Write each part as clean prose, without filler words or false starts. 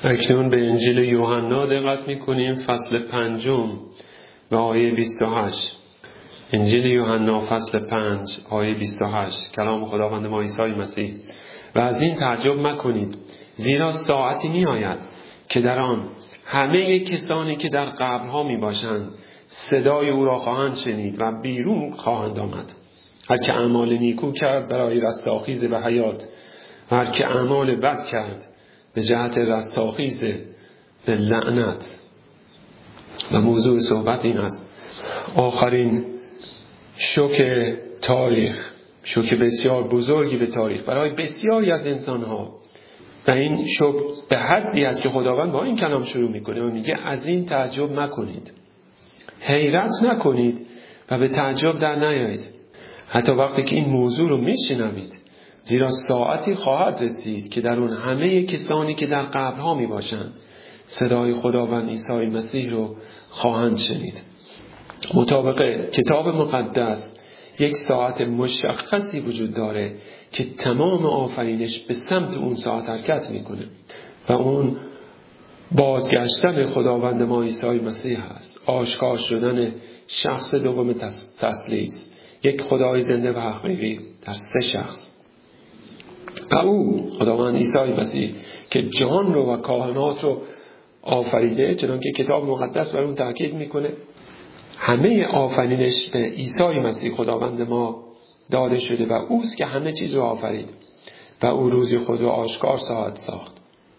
اکنون به انجیل یوحنا دقت می‌کنیم، فصل 5 و آیه 28. انجیل یوحنا فصل 5 آیه 28، کلام خداوند ما عیسی مسیح: و از این تعجب مکنید، زیرا ساعتی می‌آید که در آن همه کسانی که در قبرها میباشند صدای او را خواهند شنید و بیرون خواهند آمد. هر که اعمال نیکو کرد برای رستاخیز به حیات، و هر که اعمال بد کرد به جهت رستاخیز به لعنت. و موضوع صحبت این است: آخرین شوک تاریخ، شوک بسیار بزرگی به تاریخ برای بسیاری از انسانها. و این شوک به حدی است که خداوند با این کلام شروع میکنه و میگه از این تعجب مکنید، حیرت نکنید و به تعجب در نیایید، حتی وقتی که این موضوع رو میشنوید، زیرا ساعتی خواهد رسید که در اون همه کسانی که در قبرها میباشند صدای خداوند عیسی مسیح رو خواهند شنید. مطابق کتاب مقدس یک ساعت مشخصی وجود داره که تمام آفرینش به سمت اون ساعت حرکت میکنه و اون بازگشتن خداوند ما عیسی مسیح هست، آشکار شدن شخص دوم تثلیث، یک خدای زنده و حقیقی در سه شخص. و او خداوند عیسی مسیح که جهان رو و کائنات رو آفریده، چنانکه کتاب مقدس بر اون تاکید میکنه، همه آفرینش به عیسی مسیح خداوند ما داده شده و اوست که همه چیز رو آفرید و او روزی خود رو آشکار ساخت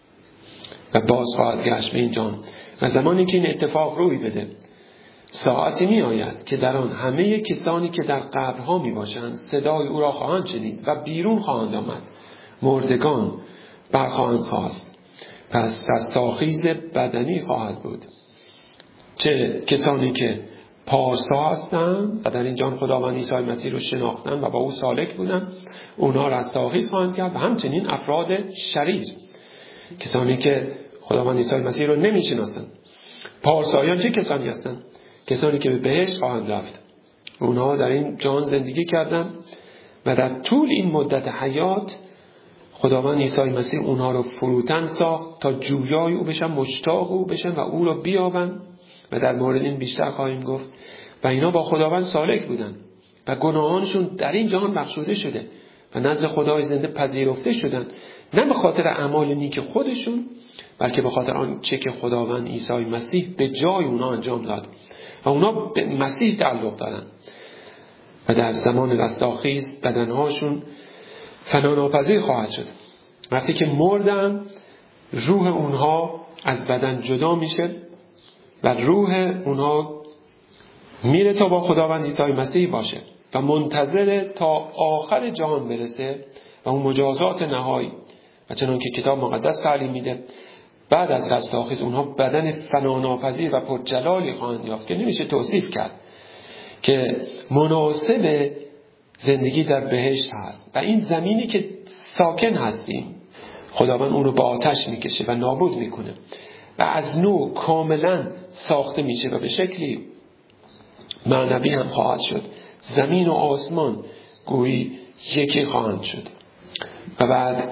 و باز خواهد گشت به این جان. و زمانی که این اتفاق روی بده، ساعتی می آید که در آن همه کسانی که در قبرها می باشند صدای او را خواهند شنید و بیرون خواهند آمد. مردگان برخواهند خاست، پس رستاخیز بدنی خواهد بود. چه کسانی که پارسا هستند و در این جان خداوند عیسی مسیح رو شناختن و با او سالک بودن، اونها رستاخیز خواهند کرد. و همچنین افراد شریر، کسانی که خداوند عیسی مسیح رو نمیشناسند. پارسایان چه کسانی هستند؟ کسانی که به بهشت خواهند رفت. اونها در این جان زندگی کردن و در طول این مدت حیات خداوند عیسی مسیح اونها رو فروتن ساخت تا جویای او بشن، مشتاق او بشن و او رو بیابن. و در مورد این بیشتر خواهیم گفت. و اینا با خداوند سالک بودن و گناهانشون در این جهان بخشوده شده و نزد خدای زنده پذیرفته شدن، نه به خاطر اعمال نیک خودشون، بلکه به خاطر آن چه که خداوند عیسی مسیح به جای اونا انجام داد و اونا به مسیح تعلق دارن. و در زمان رستاخیز بدنهاشون فناناپذیر خواهد شد. وقتی که مردن، روح اونها از بدن جدا میشه و روح اونها میره تا با خداوند عیسی مسیح باشه و منتظر تا آخر جهان برسه و اون مجازات نهایی. و چنان که کتاب مقدس تعلیم میده، بعد از رستاخیز اونها بدن فناناپذیر و پرجلالی خواهند یافت که نمیشه توصیف کرد، که مناسب زندگی در بهشت هست. و این زمینی که ساکن هستیم خداوند اون رو با آتش میکشه و نابود میکنه و از نو کاملا ساخته میشه و به شکلی معنوی هم خواهد شد. زمین و آسمان گویی یکی خواهند شد و بعد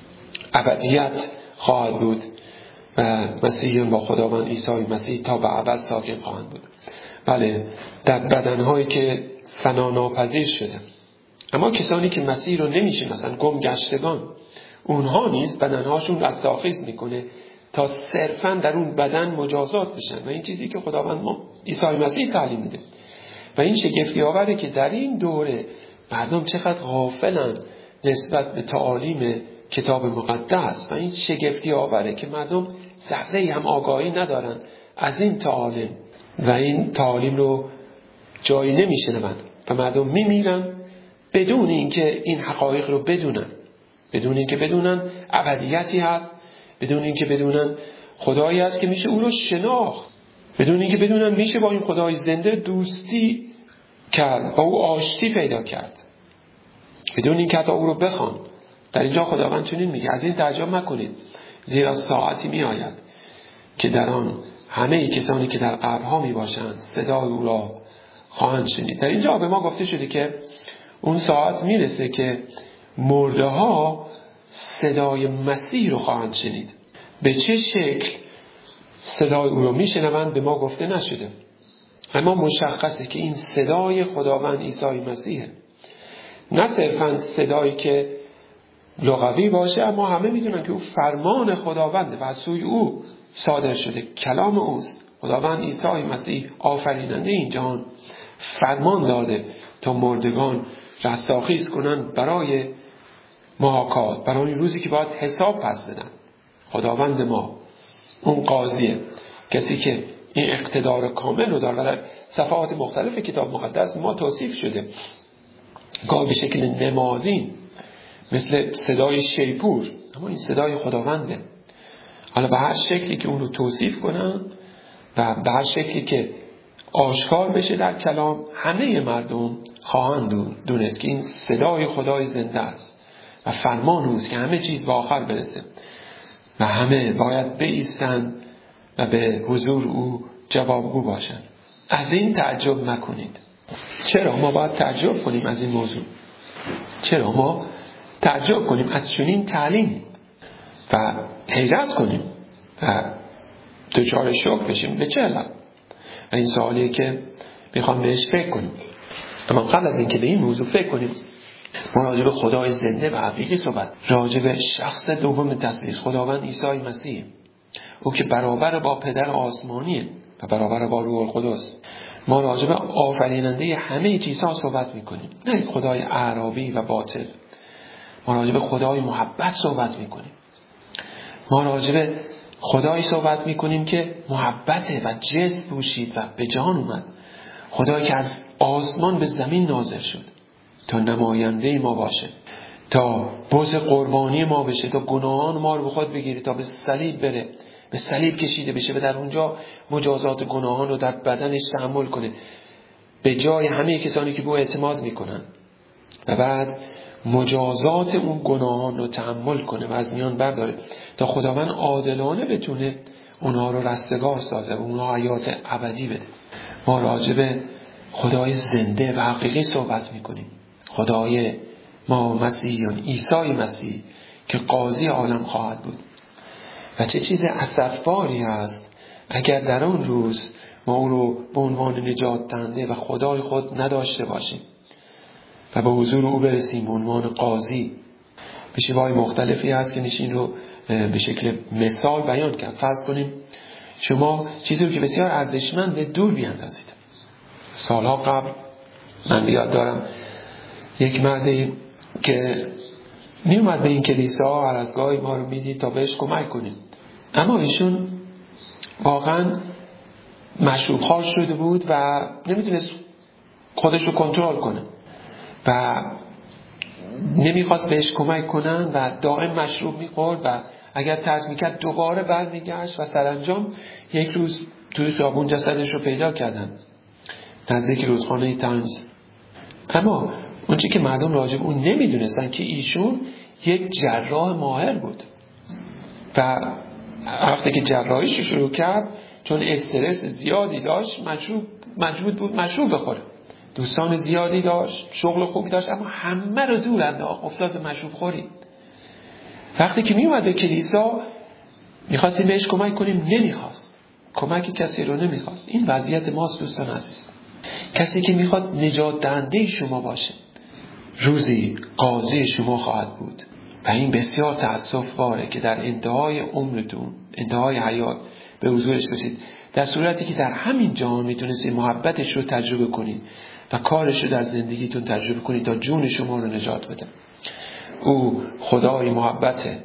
ابدیت خواهد بود و مسیحیان با خداوند عیسی مسیح تا به ابد ساکن خواهند بود. بله، در بدنهایی که فناناپذیر شده. اما کسانی که مسیح رو نمیشناسن، گم گشتگان، اونها نیز بدنهاشون رستاخیز میکنه تا صرفا در اون بدن مجازات بشن. و این چیزی که خداوند ما عیسی مسیح تعلیم میده. و این شگفتی آوره که در این دوره مردم چقدر غافلن نسبت به تعالیم کتاب مقدس. و این شگفتی آوره که مردم ذره‌ای هم آگاهی ندارن از این تعالیم و این تعالیم رو جایی نمیشنون و مردم میمیرن بدون اینکه این حقایق رو بدونن، بدون اینکه بدونن ابدیتی هست، بدون اینکه بدونن خدایی هست که میشه او رو شناخت، بدون اینکه بدونن میشه با این خدای زنده دوستی کرد، با او آشتی پیدا کرد، بدون اینکه حتی او رو بخوان. در اینجا خداوند چنین میگه: از این تعجب مکنید، زیرا ساعتی می آید که در آن همه کسانی که در قبرها می باشند صدای او را خواهند شنید. در اینجا به ما گفته شده که اون ساعت میرسه که مرده ها صدای مسیح رو خواهند شنید. به چه شکل صدای او رو میشنوند به ما گفته نشده، اما مشخصه که این صدای خداوند عیسی مسیحه. نه صرفاً صدایی که لغوی باشه، اما همه میدونن که او فرمان خداونده و از سوی او صادر شده، کلام اوست. خداوند عیسی مسیح آفریننده این جهان فرمان داده تا مردگان رستاخیز کنن برای محاکات، برای روزی که باید حساب پس بدن. خداوند ما اون قاضیه، کسی که این اقتدار کامل رو داره. در صفحات مختلف کتاب مقدس ما توصیف شده، گاه به شکل نمادین مثل صدای شیپور، اما این صدای خداونده. حالا به هر شکلی که اون رو توصیف کنن و به هر شکلی که آشکار بشه در کلام، همه مردم خواهند دونست که این صدای خدای زنده است و فرمان اوست که همه چیز به آخر برسه و همه باید بایستند و به حضور او جوابگو باشند. از این تعجب نکنید. چرا ما باید تعجب کنیم از این موضوع؟ چرا ما تعجب کنیم از چنین تعلیمی و حیرت کنیم و دچار شوق بشیم؟ به چه علت؟ این سوالیه که میخوام بهش فکر کنیم. اما قبل از اینکه به این موضوع فکر کنیم، ما راجع به خدای زنده و حقیقی صحبت، راجع به شخص دوم تثلیث خداوند عیسی مسیح، او که برابر با پدر آسمانیه و برابر با روح القدس. ما راجع به آفریننده همه چیزها صحبت میکنیم، نه خدای اعرابی و باطل. ما راجع به خدای محبت صحبت میکنیم. ما راجع به خدایی صحبت میکنیم که محبته و جسم پوشید و به جهان اومد. خدایی که از آسمان به زمین نازل شد تا نماینده ما باشه، تا بز قربانی ما بشه، تا گناهان ما رو به خود بگیره، تا به صلیب بره، به صلیب کشیده بشه و در اونجا مجازات گناهان رو در بدنش تحمل کنه به جای همه کسانی که به او اعتماد میکنن، و بعد مجازات اون گناهان رو تحمل کنه و از میان برداره تا خداوند عادلانه بتونه اونها رو رستگار سازه و اونها حیات ابدی بده. ما راجع به خدای زنده و حقیقی صحبت میکنیم، خدای ما مسیحیان، عیسی مسیح که قاضی عالم خواهد بود. و چه چیز اسفباری است اگر در اون روز ما او رو به عنوان نجات دهنده و خدای خود نداشته باشیم و به حضور او برسیم به عنوان قاضی. به شیوه‌های مختلفی هست که نشین رو به شکل مثال بیان کرد. فرض کنیم شما چیزی رو که بسیار ارزشمند دور بیاندازید. سالها قبل من یاد دارم یک مردی که می اومد به این کلیسا، هر از گاهی ما رو میدید تا بهش کمک کنیم، اما ایشون واقعا مشروب خوار شده بود و نمیتونست خودش رو کنترل کنه و نمیخواست بهش کمک کنن و دائم مشروب میخورد و اگر ترک میکرد دوباره برمیگشت و سرانجام یک روز توی خیابون جسدش رو پیدا کردن نزدیک رودخانه تمز. اما اونچه که مردم راجع به اون نمیدونستن که ایشون یک جراح ماهر بود و وقتی که جراحیش رو شروع کرد، چون استرس زیادی داشت، مجبور بود مشروب بخوره. دوستان زیادی داشت، شغل خوبی داشت، اما همه رو دور انداخت، افتاد به مشروب خوری. وقتی که می اومد به کلیسا میخواستیم بهش کمک کنیم، نمیخواست. کمک کسی رو نمیخواست. این وضعیت ماست دوستان عزیز. کسی که میخواد نجات دهنده شما باشه روزی قاضی شما خواهد بود و این بسیار تأسف باره که در انتهای عمرتون، انتهای حیات به حضورش رسید، در صورتی که در همین جهان میتونستید محبتش رو تجربه کنید و کارش رو در زندگیتون تجربه کنید تا جون شما رو نجات بده. او خدای محبته،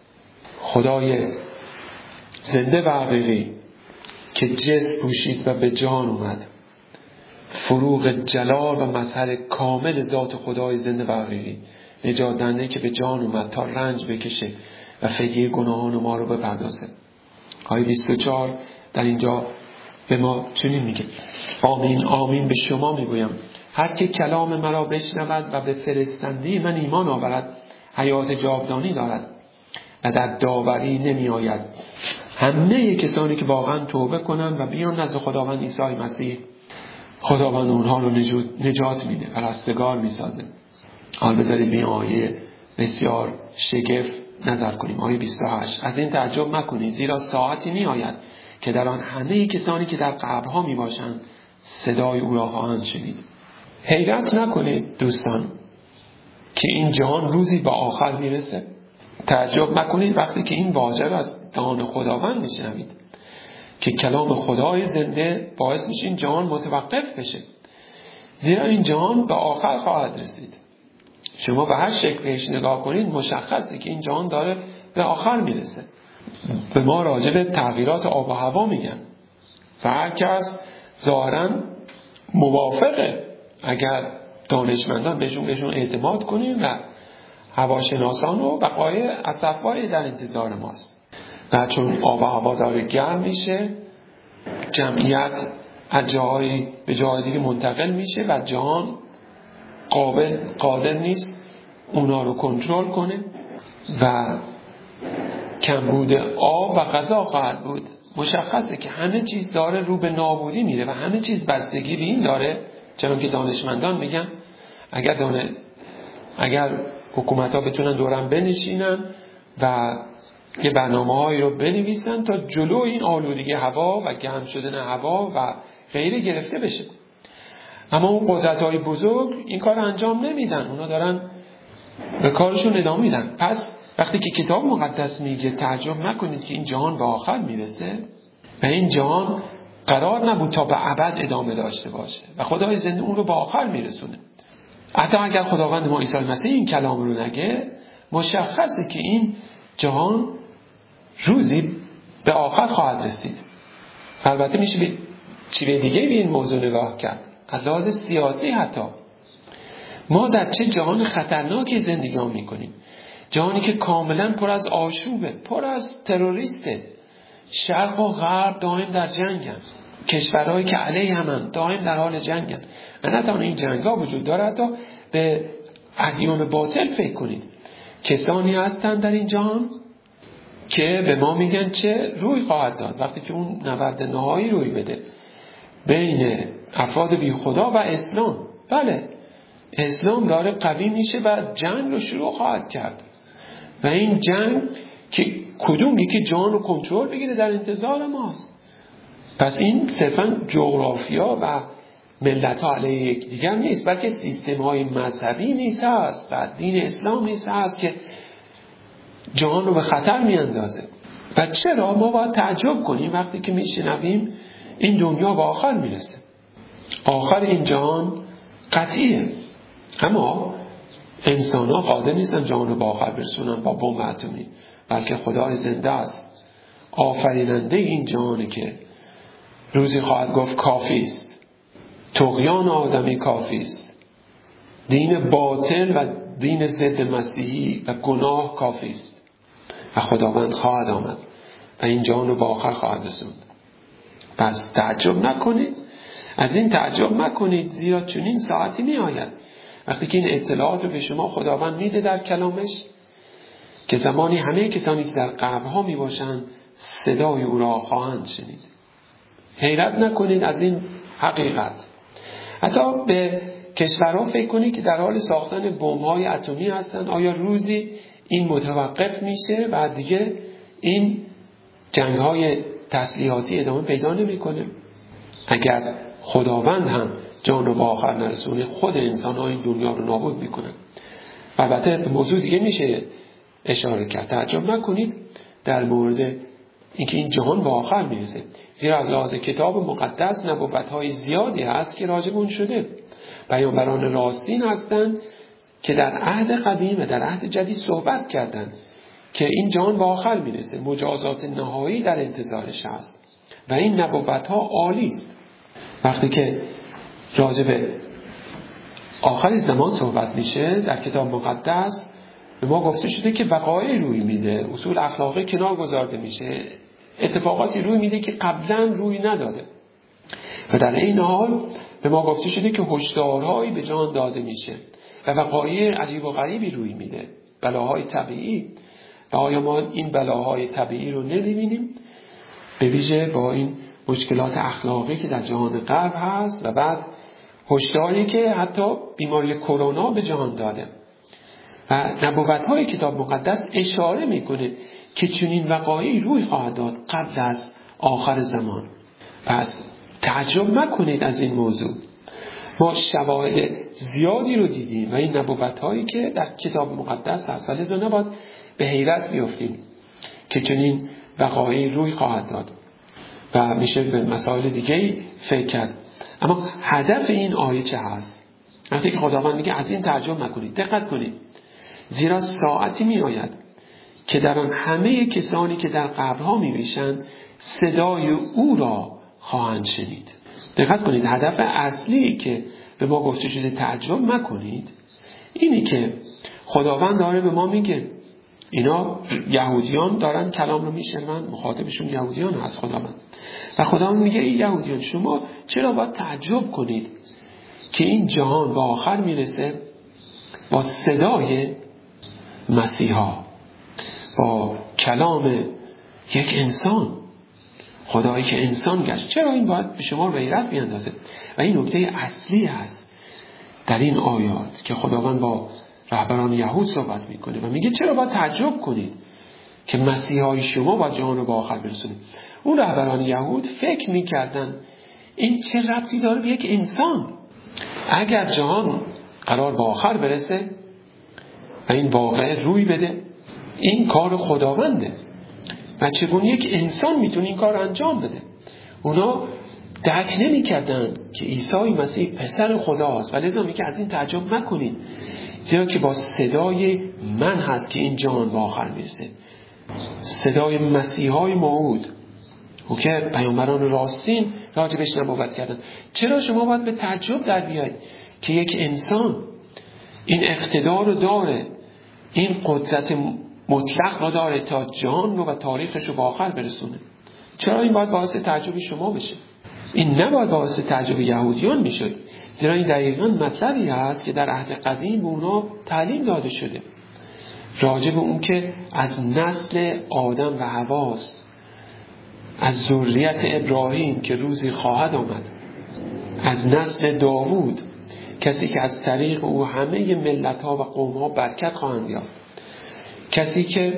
خدای زنده و حقیقی که جسم پوشید و به جان اومد، فروغ جلال و مظهر کامل ذات خدای زنده و حقیقی، نجات دهنده که به جان اومد تا رنج بکشه و فدیه گناهان ما رو بپردازه. آیه 24 در اینجا به ما چنین میگه: آمین آمین به شما میگویم هر که کلام مرا بشنود و به فرستنده من ایمان آورد حیات جاودانی دارد و در داوری نمی آید. همه کسانی که واقعا توبه کنند و بیان نزد خداوند عیسی مسیح، خداوند اونها رو نجات میده و رستگار میسازه. حال بذارید به این آیه بسیار شگفت نظر کنیم. آیه 28: از این تعجب مکنید، زیرا ساعتی می آید که در آن همه کسانی که در قبرها می باشند صدای او را خواهند شنید. حیرت نکنید دوستان که این جهان روزی به آخر میرسه. تعجب مکنید وقتی که این واژه را از دهان خداوند میشنوید که کلام خدای زنده باعث میشه این جهان متوقف بشه، زیرا این جهان به آخر خواهد رسید. شما به هر شکل بهش نگاه کنید مشخصه که این جهان داره به آخر میرسه. به ما راجع به تغییرات آب و هوا میگن و هر کس ظاهراً موافقه اگر دانشمندان بهشون اعتماد کنیم و هواشناسان و بقای اصفای در انتظار ماست. و چون آب و هوا داره گرم میشه، جمعیت از جاهای به جای دیگه منتقل میشه و جهان قادر نیست اونا رو کنترل کنه و کمبود آب و غذا خواهد بود. مشخصه که همه چیز داره رو به نابودی میره و همه چیز بستگی به این داره، چون که دانشمندان میگن اگر حکومت ها بتونن دورم بنشینن و یه برنامه‌هایی رو بنویسن تا جلو این آلودگی هوا و گرم شدن هوا و غیره گرفته بشه. اما اون قدرت‌های بزرگ این کار انجام نمیدن، اونا دارن به کارشون ادامه میدن. پس وقتی که کتاب مقدس میگه تعجب نکنید که این جهان به آخر میرسه و این جهان قرار نبود تا به ابد ادامه داشته باشه و خدای زنده اون رو به آخر میرسونه. حتی اگر خداوند ما عیسی مسیح این کلام رو نگه، مشخصه که این جهان روزی به آخر خواهد رسید. البته میشه به چیز دیگه به این موضوع نگاه کرد. از لحاظ سیاسی حتی ما در چه جهان خطرناکی زندگی میکنیم، جهانی که کاملا پر از آشوبه، پر از تروریسته، شرق و غرب دائم در جنگن، کشورهایی که علیه همن دائم در حال جنگن. و نه تنها این جنگ‌ها وجود داره، حتی به ادیان باطل فکر کنید. کسانی هستند در این جهان که به ما میگن چه روی خواهد داد وقتی که اون نبرد نهایی روی بده بین افراد بی خدا و اسلام. بله، اسلام داره قوی میشه و جنگ رو شروع خواهد کرد و این جنگ که کدوم یکی جهان رو کنترل بگیره در انتظار ماست. پس این صرفا جغرافیا و ملت ها علیه یکدیگر نیست، بلکه سیستم های مذهبی نیست هست و دین اسلام نیست هست که جهان رو به خطر میاندازه. و چرا ما باید تعجب کنیم وقتی که میشنویم این دنیا به آخر میرسه؟ آخر این جهان قطعیه، اما انسان ها قادر نیستن جهان رو به آخر برسونن با بمب اتمی، بلکه خدای زنده است، آفریننده این جهانی که روزی خواهد گفت کافی است، طغیان آدمی کافی است، دین باطل و دین ضد مسیحی و گناه کافی است و خداوند خواهد آمد و این جهان رو به آخر خواهد رسوند. پس تعجب نکنید، از این تعجب نکنید، زیرا چنین ساعتی می آید وقتی که این اطلاعات رو به شما خداوند میده در کلامش که زمانی همه کسانی که در قبرها می باشند صدای او را خواهند شنید. حیرت نکنید از این حقیقت. حتی به کشورها فکر کنید که در حال ساختن بمب‌های اتمی هستند. آیا روزی این متوقف میشه و دیگه این جنگ‌های تسلیحاتی ادامه پیدا نمی‌کنه؟ اگر خداوند هم جان رو به آخر نرسونه، خود انسان‌ها این دنیا رو نابود می‌کنن. البته به موضوع دیگه میشه اشاره کرد. تعجب نکنید در مورد اینکه این جهان به آخر میرسه، زیرا از لحاظ کتاب مقدس نبوت‌های زیادی هست که راجع به اون شده. پیامبران راستین هستند که در عهد قدیم و در عهد جدید صحبت کردند که این جهان به آخر میرسه، مجازات نهایی در انتظارش هست و این نبوت‌ها عالی است. وقتی که راجع به آخر زمان صحبت میشه در کتاب مقدس، به ما گفته شده که وقایع روی میده، اصول اخلاقی کنار گذارده میشه، اتفاقاتی روی میده که قبلا روی نداده و در این حال به ما گفته شده که هشدارهایی به جان داده میشه و وقایع عجیب و غریبی روی میده، بلاهای طبیعی. و آیا ما این بلاهای طبیعی رو نمیبینیم؟ به ویژه با این مشکلات اخلاقی که در جهان غرب هست و بعد هشداری که حتی بیماری کرونا به جهان داده. و نبوت‌های کتاب مقدس اشاره میکنه که چنین وقایعی روی خواهد داد قبل از آخر زمان. پس تعجب مکنید از این موضوع. ما شواهد زیادی رو دیدیم و این نبوت‌هایی که در کتاب مقدس هست، ولی لذا نباید به حیرت بیفتیم که چنین وقایعی روی خواهد داد و میشه به مسائل دیگه فکر کرد. اما هدف این آیه چه هست؟ وقتی که خداوند میگه از این تعجب نکنید، دقت کنید، زیرا ساعتی می آید که در آن همه کسانی که در قبرها می باشند صدای او را خواهند شنید. دقت کنید، هدف اصلی که به ما گفته شده تعجب مکنید اینی که خداوند داره به ما میگه اینا یهودیان دارن کلام رو میشنون، مخاطبشون یهودیان هست خداوند، و خداوند میگه ای یهودیان شما چرا باید تعجب کنید که این جهان به آخر میرسه با صدای مسیحا، با کلام یک انسان، خدایی که انسان گشت. چرا این باید به شما حیرت بیندازه؟ و این نکته اصلی هست در این آیات که خداوند با رهبران یهود صحبت میکنه و میگه چرا باید تعجب کنید که مسیحای شما با جهان رو به آخر برسونه. اون رهبران یهود فکر میکردن این چه ربطی داره به یک انسان؟ اگر جهان قرار به آخر برسه و این واقعه روی بده، این کار خداونده و چگونه یک انسان میتونه این کار انجام بده؟ اونا درک نمی کردن که عیسی مسیح پسر خداست و لذا میگه از این تعجب نکنید، زیرا که با صدای من هست که این جهان به آخر میرسه، صدای مسیحای موعود او که پیامبران راستین راجبش نبوت کردن. چرا شما باید به تعجب در بیاید که یک انسان این اقتدار رو داره، این قدرت مطلق رو داره تا جهان رو و تاریخش رو به آخر برسونه؟ چرا این باید باعث تعجب شما بشه؟ این نباید باعث تعجب یهودیان میشد، زیرا این دقیقاً مطلبی هست که در عهد قدیم به اونا تعلیم داده شده راجب اون که از نسل آدم و حواست، از ذریت ابراهیم که روزی خواهد آمد، از نسل داوود کسی که از طریق او همه ملت‌ها و قوم‌ها برکت خواهند یافت، کسی که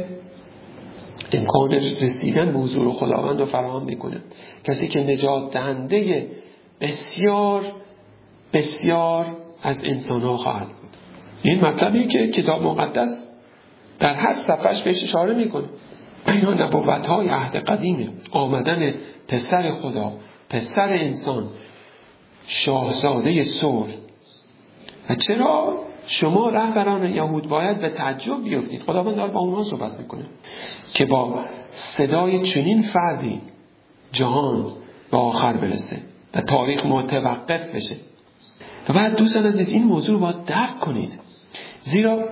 امکان رسیدن به حضور خداوند رو فراهم میکنه، کسی که نجات دهنده بسیار بسیار از انسان‌ها خواهد بود. این مطلبی که کتاب مقدس در هر صفحه‌اش بهش اشاره میکنه. اینا نبوت‌های عهد قدیمه، آمدن پسر خدا، پسر انسان، شاهزاده صلح. و چرا شما رهبران یهود باید به تعجب بیفتید؟ خداوند داره با اونها صحبت میکنه که با صدای چنین فردی جهان به آخر برسه و تاریخ متوقف بشه. و بعد دوستان عزیز این موضوع رو باید درک کنید، زیرا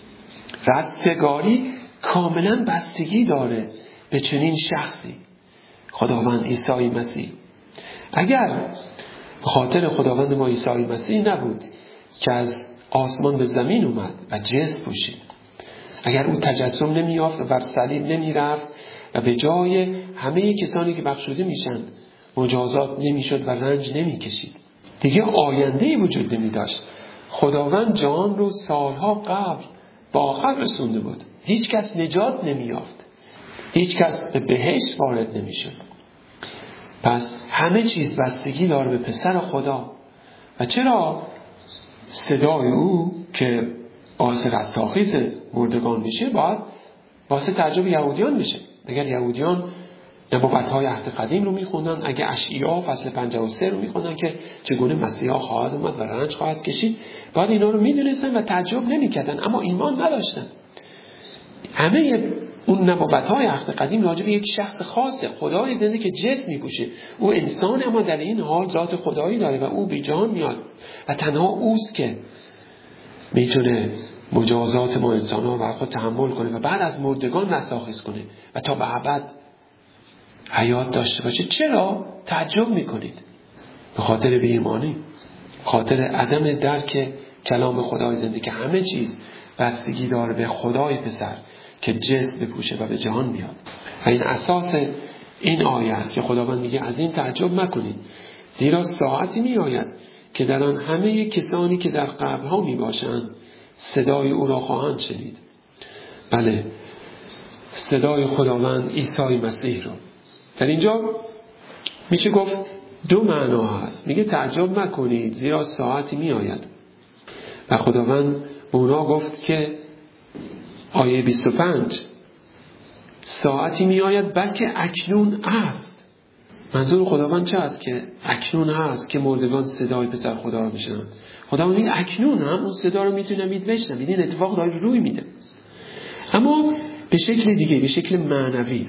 رستگاری کاملا بستگی داره به چنین شخصی، خداوند عیسی مسیح. اگر به خاطر خداوند ما عیسی مسیح نبود که از آسمان به زمین اومد و جسم پوشید، اگر او تجسم نمی‌یافت و بر صلیب نمی‌رفت و به جای همه کسانی که بخشوده میشن مجازات نمی‌شد و رنج نمی‌کشید، دیگه آینده‌ای وجود نمی‌داشت. خداوند جهان رو سالها قبل به آخر رسونده بود، هیچ کس نجات نمی‌یافت، هیچ کس به بهشت وارد نمی‌شد. پس همه چیز بستگی داره به پسر خدا. و چرا صدای او که باعث رستاخیز مردگان میشه باید باعث تعجب یهودیان میشه؟ اگر یهودیان نبوت‌های عهد قدیم رو میخوندن، اگه اشعیا فصل 53 رو میخوندن که چگونه مسیحا خواهد اومد و رنج خواهد کشید، باید اینا رو میدونستن و تعجب نمیکردن، اما ایمان نداشتن. همه اون نبوت‌های عهد قدیم راجع به یک شخص خاصه، خدای زنده که جسم میپوشه. او انسان اما در این حال ذات خدایی داره و او به جهان میاد و تنها اوست که میتونه مجازات ما انسان‌ها رو خود تحمل کنه و بعد از مردگان رستاخیز کنه و تا به ابد حیات داشته باشه. چرا تعجب میکنید؟ به خاطر بی‌ایمانی، به خاطر عدم درک کلام خدای زنده که همه چیز بستگی داره به خدای پسر که جسم بپوشه و به جهان میاد. و این اساس این آیه است که خداوند میگه از این تعجب مکنید، زیرا ساعتی میآید که در آن همه کسانی که در قبرها میباشند صدای او را خواهند شنید. بله، صدای خداوند عیسی مسیح رو. در اینجا میشه گفت دو معنا هست. میگه تعجب نکنید زیرا ساعتی می آید. و خداوند به اونا گفت که آیه 25 ساعتی می آید بلکه اکنون است. منظور خداوند چه است؟ که اکنون هست که مردگان صدای پسر خدا رو بشنوند. خداوند میگه اکنون هم اون صدا رو میتونید بشنوید. این اتفاق داره روی میده، اما به شکل دیگه، به شکل معنوی.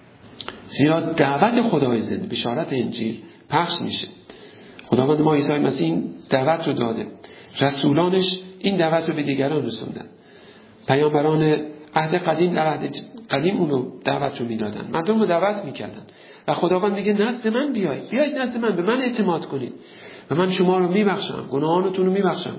زیرا دعوت خدای زنده، بشارت انجیل پخش میشه. خداوند ما عیسی مسیح این دعوت رو داده، رسولانش این دعوت رو به دیگران رسوندن. پیامبران عهد قدیم در عهد قدیم اونو دعوت رو میدادن، مردم رو دعوت میکردن. و خداوند میگه نزد من بیایید نزد من، به من اعتماد کنید و من شما رو میبخشم، گناهانتون رو میبخشم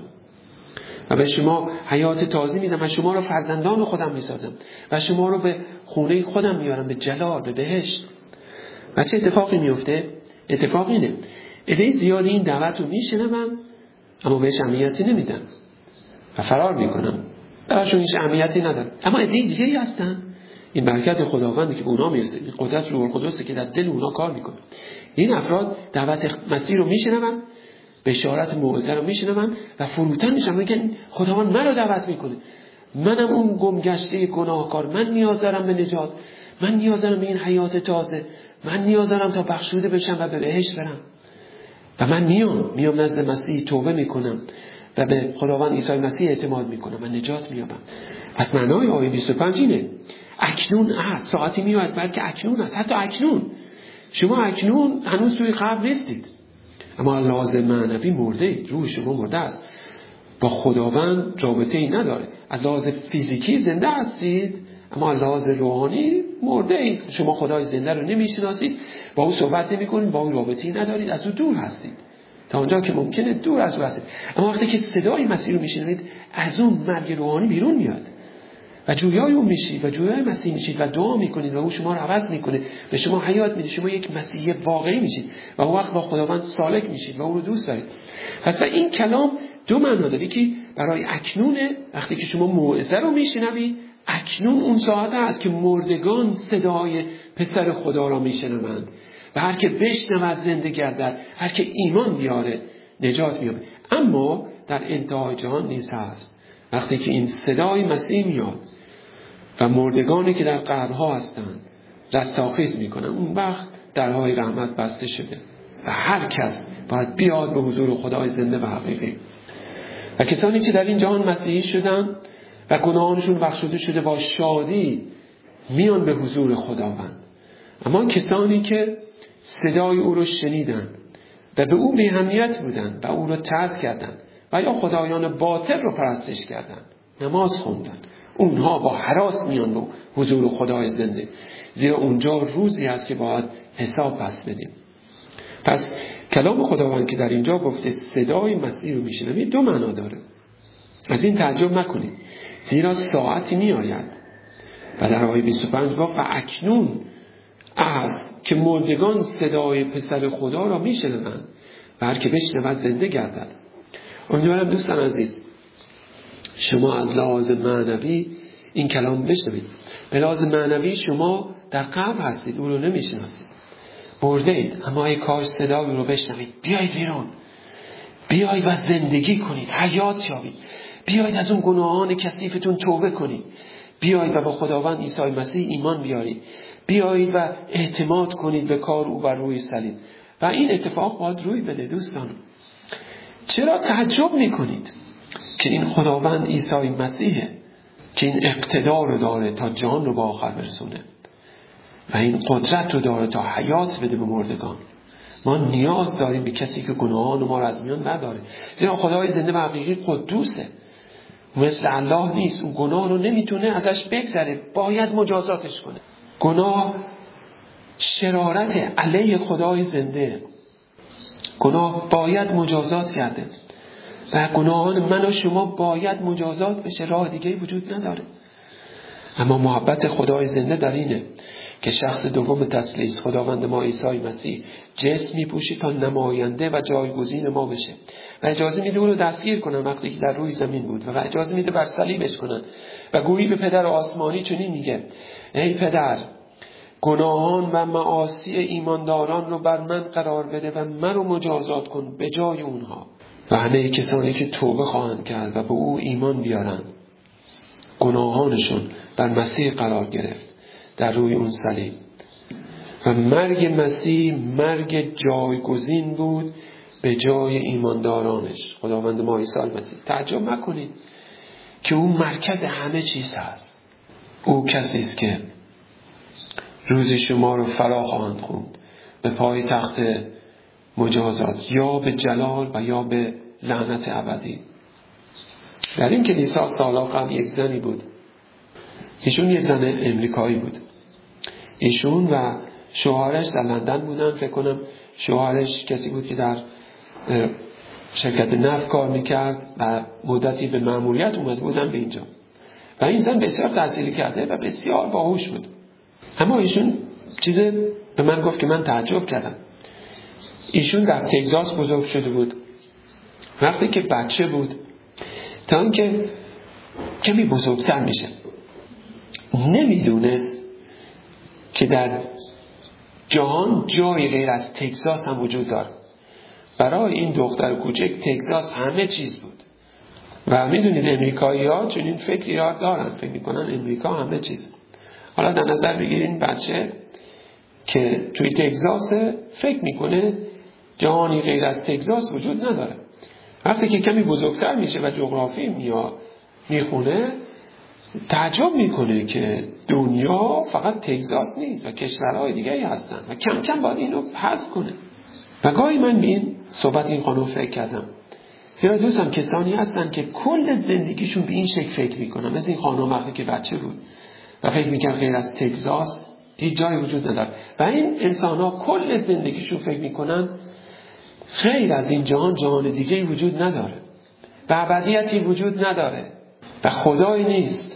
و به شما حیات تازه میدم و شما رو فرزندان خودم میسازم و شما رو به خونه خودم میارم، به جلال، به بهشت. و چه اتفاقی میفته؟ اتفاق اینه عده زیادی این دعوت رو میشنون اما بهش اهمیتی نمیدن و فرار میکنن، براشون هیچ اهمیتی نداره. اما عده دیگه‌ای هستن، این برکت خداوندی که به اونا میرسه، این قدرت روح القدسی که در دل اونا کار میکنه. این افراد دعوت مسیح رو میشنون، بشارت موعظه رو میشنون و فروتن میشن، میگن خداوند منو دعوت میکنه، منم اون گمگشته گناهکار، من نیاز دارم به نجات، من نیاز دارم به این حیات تازه، من نیاز دارم تا بخشوده بشم و به بهشت برم. و من میام نزد مسیح، توبه میکنم و به خداوند عیسی مسیح اعتماد میکنم و نجات مییابم. پس معنای آیه 25 اینه اکنون است، ساعتی میاد بلکه اکنون است. حتی اکنون شما اکنون هنوز توی قبر نیستید، اما لازم معنوی مرده اید، روح شما مرده است، با خداوند رابطه ای نداره. از لحاظ فیزیکی زنده هستید اما از لحاظ روحانی مرده اید. شما خدای زنده رو نمیشناسید، با او صحبت نمی کنید، با او رابطه ای ندارید، از او دور هستید تا اونجا که ممکنه دور از او هستید. اما وقتی که صدای مسیح رو میشنوید از اون مرگ روحانی بیرون میاد و جویای اون میشید و جویای مسیح میشید و دعا میکنید و او شما رو عوض میکنه، به شما حیات میده، شما یک مسیحی واقعی میشید و اون وقت با خداوند سالک میشید و او رو دوست دارید. پس این کلام دو معنا داره که برای اکنونه، وقتی که شما موعظه رو میشنوید اکنون اون ساعت هست که مردگان صدای پسر خدا را میشنوند و هر که بشنود زنده گردد، هر که ایمان بیاره نجات میابه. اما در انتهای جهان نیز هست، وقتی که این صدای مسیح میاد و مردگانی که در قبرها هستند رستاخیز میکنن، اون وقت درهای رحمت بسته شده و هر کس باید بیاد به حضور خدای زنده و حقیقی. و کسانی که در این جهان مسیحی شدن و گناهانشون بخشوده شده با شادی میان به حضور خداوند. اما کسانی که صدای او رو شنیدن و به او بی‌اهمیت بودن و او رو طرد کردن و یا خدایان باطل رو پرستش کردن، نماز خوندن، اونها با هراس میان به حضور خدای زنده، زیرا اونجا روزی هست که باید حساب پس بدیم. پس کلام خداوند که در اینجا گفته صدای مسیح رو میشنوید دو معنا داره. از این تعجب نکنید زیرا ساعتی می آید و در آیه 25 گفت و اکنون است که مردگان صدای پسر خدا را میشنوند و هر که بشنود زنده گردد. امیدوارم دوستان عزیز شما از لحاظ معنوی این کلام بشنوید. به لحاظ معنوی شما در قبر هستید، او رو نمیشناسید، مرده اید، اما ای کاش صدای رو بشنوید. بیایید بیرون، بیایید و زندگی کنید، حیات یابید، بیایید از اون گناهان کثیفتون توبه کنید، بیایید و با خداوند عیسی مسیح ایمان بیارید، بیایید و اعتماد کنید به کار او بر روی صلیب. و این اتفاق باید روی بده. دوستان چرا تعجب میکنید که این خداوند عیسی مسیحه که این اقتدار رو داره تا جهان رو به آخر برسونه و این قدرت رو داره تا حیات بده به مردگان؟ ما نیاز داریم به کسی که گناهان ما رو از میان نداره، زیرا خدای زنده و حقیقی قدوسه، مثل الله نیست. اون گناه رو نمیتونه ازش بگذره، باید مجازاتش کنه. گناه شرارت علیه خدای زنده، گناه باید مجازات کرده و گناهان من و شما باید مجازات بشه، راه دیگه وجود نداره. اما محبت خدای زنده در اینه که شخص دوم تثلیث خداوند ما عیسی مسیح جسم میپوشه تا نماینده و جایگزین ما بشه و اجازه میده اون رو دستگیر کنن وقتی که در روی زمین بود و اجازه میده بر صلیبش کنن و گویی به پدر آسمانی چنین میگه: ای پدر، گناهان و معاصی ایمانداران رو بر من قرار بده و من رو مجازات کن به جای اونها. و همه کسانی که توبه خواهند کرد و به او ایمان بیارن، گناهانشون بر مسیح قرار گرفت در روی اون صلیب. و مرگ مسیح مرگ جایگزین بود به جای ایماندارانش، خداوند ما عیسی مسیح. تعجب نکنید که اون مرکز همه چیز هست. او کسی است که روز شما رو فرا خواهند خوند به پای تخت مجازات، یا به جلال و یا به لعنت ابدی. در این کلیسا سالا قبل یک زنی بود. ایشون یک زن امریکایی بود. ایشون و شوهرش در لندن بودن. فکر کنم شوهرش کسی بود که در شرکت نفت کار میکرد و مدتی به مأموریت اومده بودن به اینجا. و این زن بسیار تحصیل کرده و بسیار باهوش بود. اما ایشون چیزی به من گفت که من تعجب کردم. ایشون در تگزاس بزرگ شده بود. وقتی که بچه بود تا اینکه کمی بزرگتر میشه نمیدونست که در جهان جای غیر از تگزاس هم وجود داره. برای این دختر کوچک تگزاس همه چیز بود. و میدونید امریکایی ها چنین فکری ها دارن، فکر میکنن امریکا همه چیز. حالا در نظر بگیرین بچه که توی تگزاس فکر میکنه جهانی غیر از تگزاس وجود نداره. وقتی که کمی بزرگتر میشه و جغرافی میخونه تعجب میکنه که دنیا فقط تگزاس نیست و کشورهای دیگه هستن و کم کم باید اینو حذف کنه. و گاهی من به این صحبت این خانم فکر کردم. زیرا دوستان کسانی هستن که کل زندگیشون به این شکل فکر میکنن، مثل این خانم وقتی که بچه بود و فکر میکنن غیر از تگزاس هیچ جایی وجود نداره. و این انسان ها کل زندگیشون فکر میکنن غیر از این جهان دیگه وجود نداره و ابدیتی وجود نداره و خدایی نیست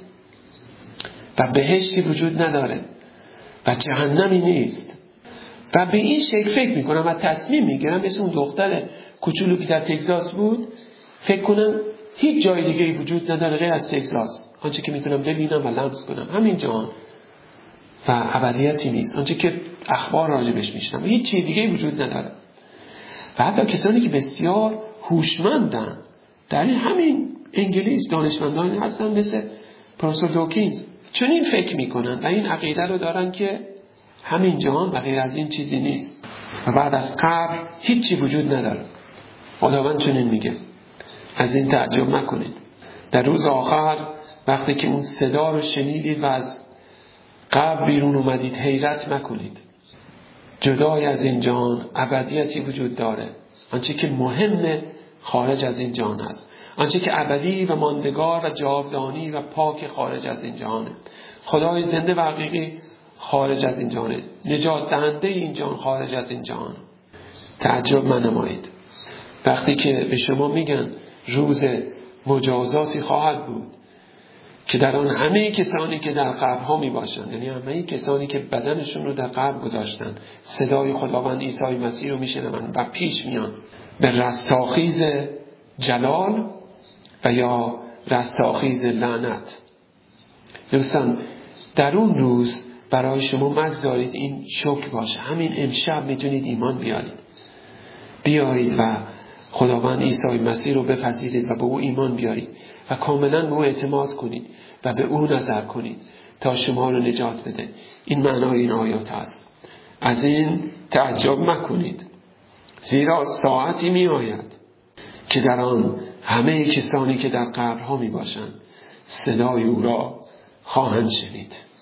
و بهشتی وجود نداره و جهنمی نیست و به این شکل فکر میکنم و تصمیم میگیرم مثل اون دختر کوچولو که در تگزاس بود فکر کنم هیچ جای دیگه وجود نداره غیر از تگزاس. آنچه که میتونم ببینم و لمس کنم همین جهان و ابدیتی نیست. آنچه که اخبار راجبش میشنم هیچ چیز دیگه وجود نداره. و حتی کسانی که بسیار هوشمندن در همین انگلیس دانشمندان هستن مثل پروفسور دوکینز چون این فکر میکنن و این عقیده رو دارن که همین جهان و غیر از این چیزی نیست و بعد از قبر هیچی وجود نداره. خداوند چنین میگه. از این تعجب نکنید. در روز آخر وقتی که اون صدا رو شنیدید و از قبر بیرون اومدید حیرت نکنید. جدای از این جهان ابدیتی وجود داره. آنچه که مهمه خارج از این جهان است. آنچه که ابدی و ماندگار و جاودانی و پاک خارج از این جهانه. خدای زنده و حقیقی خارج از این جهانه. نجات دهنده این جهان خارج از این جهان. تعجب نمایید وقتی که به شما میگن روز مجازاتی خواهد بود که در آن همه کسانی که در قبرها می باشند، یعنی همه کسانی که بدنشون رو در قبر گذاشتن صدای خداوند عیسی مسیح رو میشنون و پیش میان به رستاخیز جلال و یا رستاخیز لعنت. دوستان در اون روز برای شما مگذارید این شوک باشه. همین امشب میتونید ایمان بیارید و خداوند عیسی مسیح رو بپذیرید و به او ایمان بیارید و کاملا به او اعتماد کنید و به او نظر کنید تا شما رو نجات بده. این معنای این آیات است. از این تعجب مکنید زیرا ساعتی می آید که در آن همه کسانی که در قبرها می باشند صدای او را خواهند شنید.